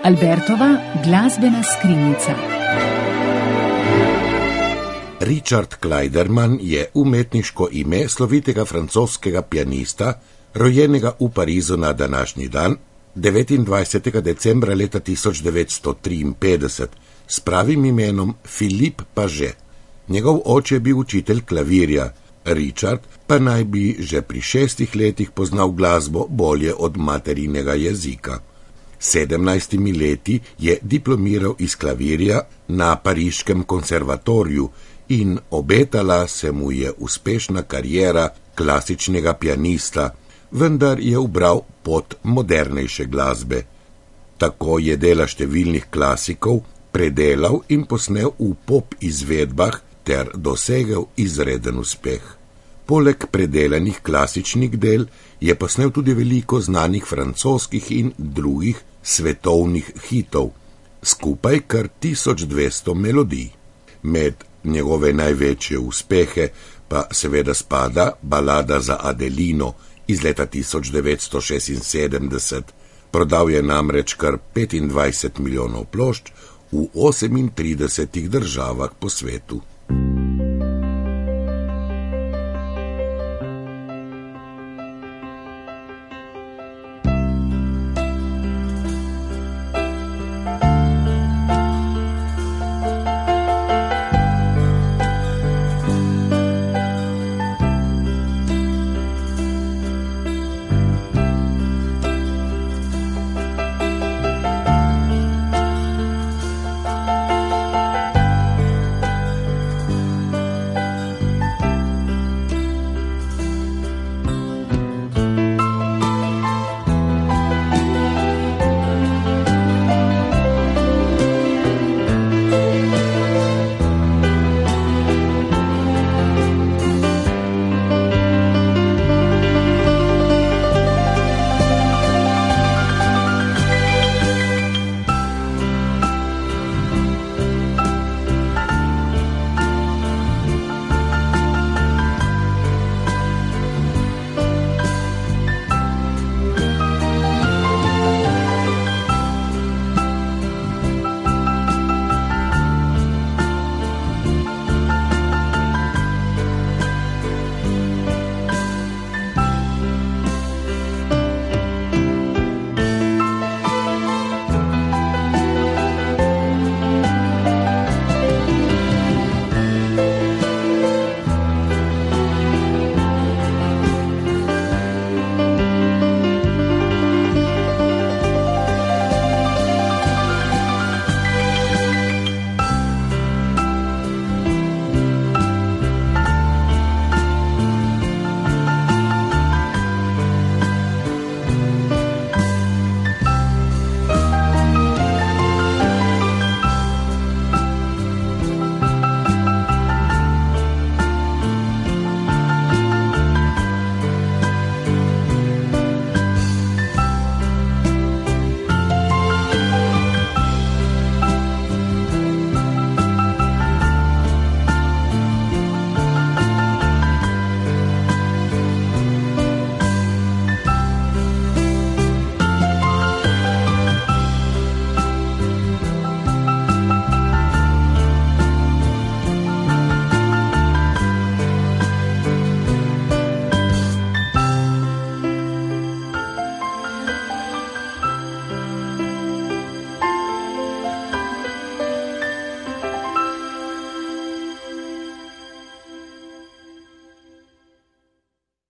Albertova glasbena skrinjica. Richard Clayderman je umetniško ime slovitega francoskega pianista, rojenega v Parizu na današnji dan, 29. decembra leta 1953, s pravim imenom Philippe Paget. Njegov oče je bil učitelj klavirja, Richard pa naj bi že pri 6 letih poznal glasbo bolje od materinega jezika. 17 leti je diplomiral iz klavirja na pariškem konservatoriju in obetala se mu je uspešna kariera klasičnega pianista, vendar je ubral pot modernejše glasbe. Tako je dela številnih klasikov predelal in posnel v pop izvedbah ter dosegel izreden uspeh. Poleg predelanih klasičnih del je posnel tudi veliko znanih francoskih in drugih svetovnih hitov, skupaj kar 1200 melodij. Med njegove največje uspehe pa seveda spada balada za Adelino iz leta 1976. Prodal je namreč kar 25 milijonov plošč v 38 državah po svetu.